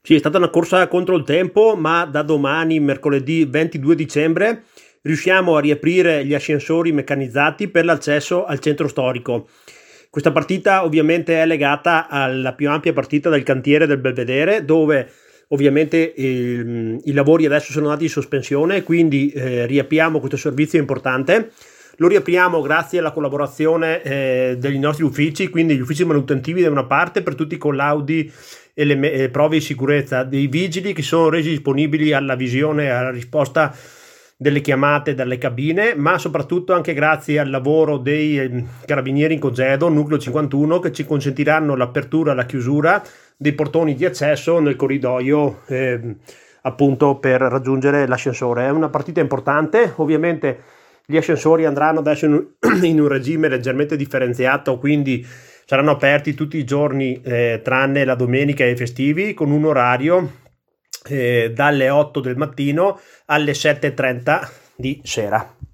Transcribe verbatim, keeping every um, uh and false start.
Sì, è stata una corsa contro il tempo, ma da domani, mercoledì ventidue dicembre, riusciamo a riaprire gli ascensori meccanizzati per l'accesso al centro storico. Questa partita ovviamente è legata alla più ampia partita del cantiere del Belvedere, dove ovviamente eh, i lavori adesso sono andati in sospensione, quindi eh, riapriamo questo servizio importante. Lo riapriamo grazie alla collaborazione eh, dei nostri uffici, quindi gli uffici manutentivi da una parte per tutti i collaudi e le, me- le prove di sicurezza dei vigili che sono resi disponibili alla visione e alla risposta delle chiamate dalle cabine, ma soprattutto anche grazie al lavoro dei eh, carabinieri in congedo, nucleo cinquantuno, che ci consentiranno l'apertura e la chiusura dei portoni di accesso nel corridoio eh, appunto per raggiungere l'ascensore. È una partita importante, ovviamente gli ascensori andranno adesso in un, in un regime leggermente differenziato, quindi saranno aperti tutti i giorni eh, tranne la domenica e i festivi, con un orario eh, dalle otto del mattino alle sette e trenta di sera.